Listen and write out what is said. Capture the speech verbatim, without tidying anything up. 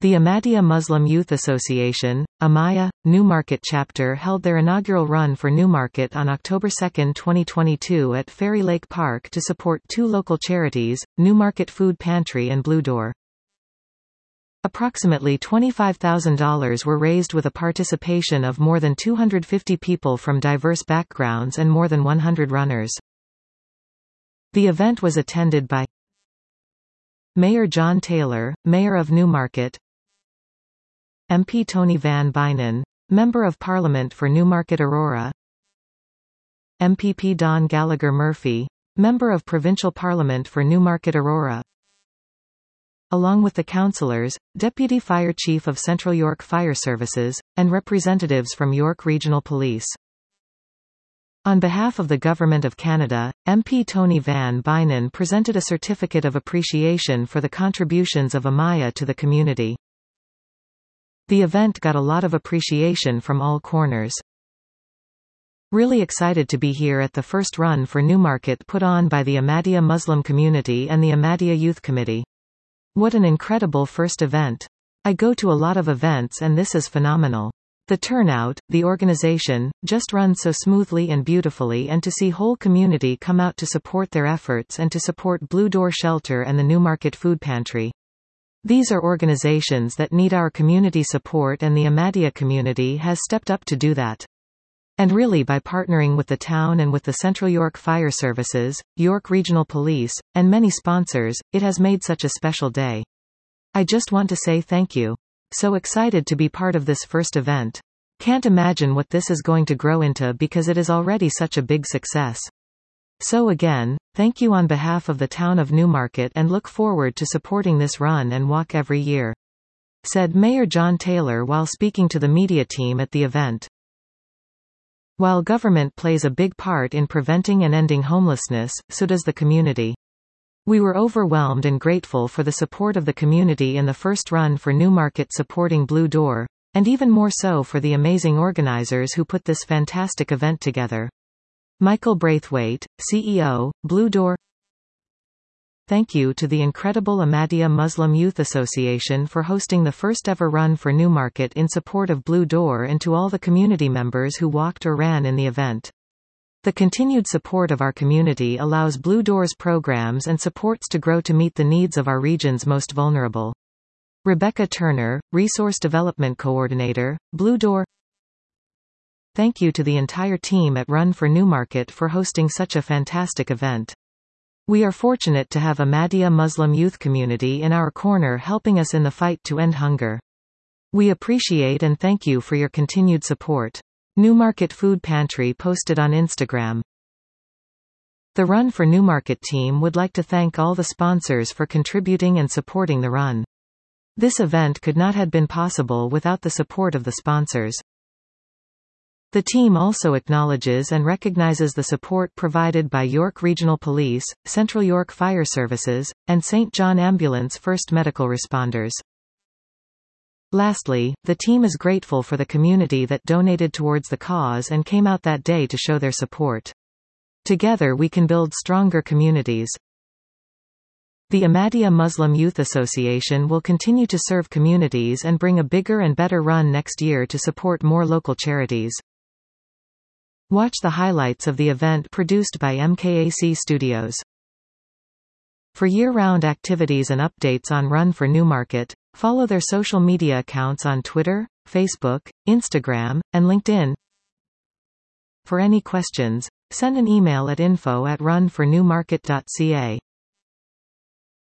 The Ahmadiyya Muslim Youth Association, Amaya, Newmarket chapter held their inaugural run for Newmarket on October second twenty twenty-two at Fairy Lake Park to support two local charities, Newmarket Food Pantry and Blue Door. Approximately twenty-five thousand dollars were raised with a participation of more than two hundred fifty people from diverse backgrounds and more than one hundred runners. The event was attended by Mayor John Taylor, Mayor of Newmarket, M P Tony Van Bynen, Member of Parliament for Newmarket Aurora, M P P Don Gallagher Murphy, Member of Provincial Parliament for Newmarket Aurora, along with the councillors, Deputy Fire Chief of Central York Fire Services, and representatives from York Regional Police. On behalf of the Government of Canada, M P Tony Van Bynen presented a certificate of appreciation for the contributions of Amaya to the community. The event got a lot of appreciation from all corners. Really excited to be here at the first run for Newmarket put on by the Ahmadiyya Muslim community and the Ahmadiyya Youth Committee. What an incredible first event. I go to a lot of events and this is phenomenal. The turnout, the organization, just runs so smoothly and beautifully, and to see whole community come out to support their efforts and to support Blue Door Shelter and the Newmarket Food Pantry. These are organizations that need our community support, and the Ahmadiyya community has stepped up to do that. And really, by partnering with the town and with the Central York Fire Services, York Regional Police, and many sponsors, it has made such a special day. I just want to say thank you. So excited to be part of this first event. Can't imagine what this is going to grow into because it is already such a big success. So again, thank you on behalf of the town of Newmarket, and look forward to supporting this run and walk every year," said Mayor John Taylor while speaking to the media team at the event. While government plays a big part in preventing and ending homelessness, so does the community. We were overwhelmed and grateful for the support of the community in the first run for Newmarket supporting Blue Door, and even more so for the amazing organizers who put this fantastic event together. Michael Braithwaite, C E O, Blue Door. Thank you to the incredible Ahmadiyya Muslim Youth Association for hosting the first ever run for Newmarket in support of Blue Door, and to all the community members who walked or ran in the event. The continued support of our community allows Blue Door's programs and supports to grow to meet the needs of our region's most vulnerable. Rebecca Turner, Resource Development Coordinator, Blue Door. Thank you to the entire team at Run for Newmarket for hosting such a fantastic event. We are fortunate to have Ahmadiyya Muslim youth community in our corner helping us in the fight to end hunger. We appreciate and thank you for your continued support. Newmarket Food Pantry posted on Instagram. The Run for Newmarket team would like to thank all the sponsors for contributing and supporting the run. This event could not have been possible without the support of the sponsors. The team also acknowledges and recognizes the support provided by York Regional Police, Central York Fire Services, and Saint John Ambulance First Medical Responders. Lastly, the team is grateful for the community that donated towards the cause and came out that day to show their support. Together we can build stronger communities. The Ahmadiyya Muslim Youth Association will continue to serve communities and bring a bigger and better run next year to support more local charities. Watch the highlights of the event produced by M K A C Studios. For year-round activities and updates on Run for Newmarket, follow their social media accounts on Twitter, Facebook, Instagram, and LinkedIn. For any questions, send an email at info at run for newmarket dot c a.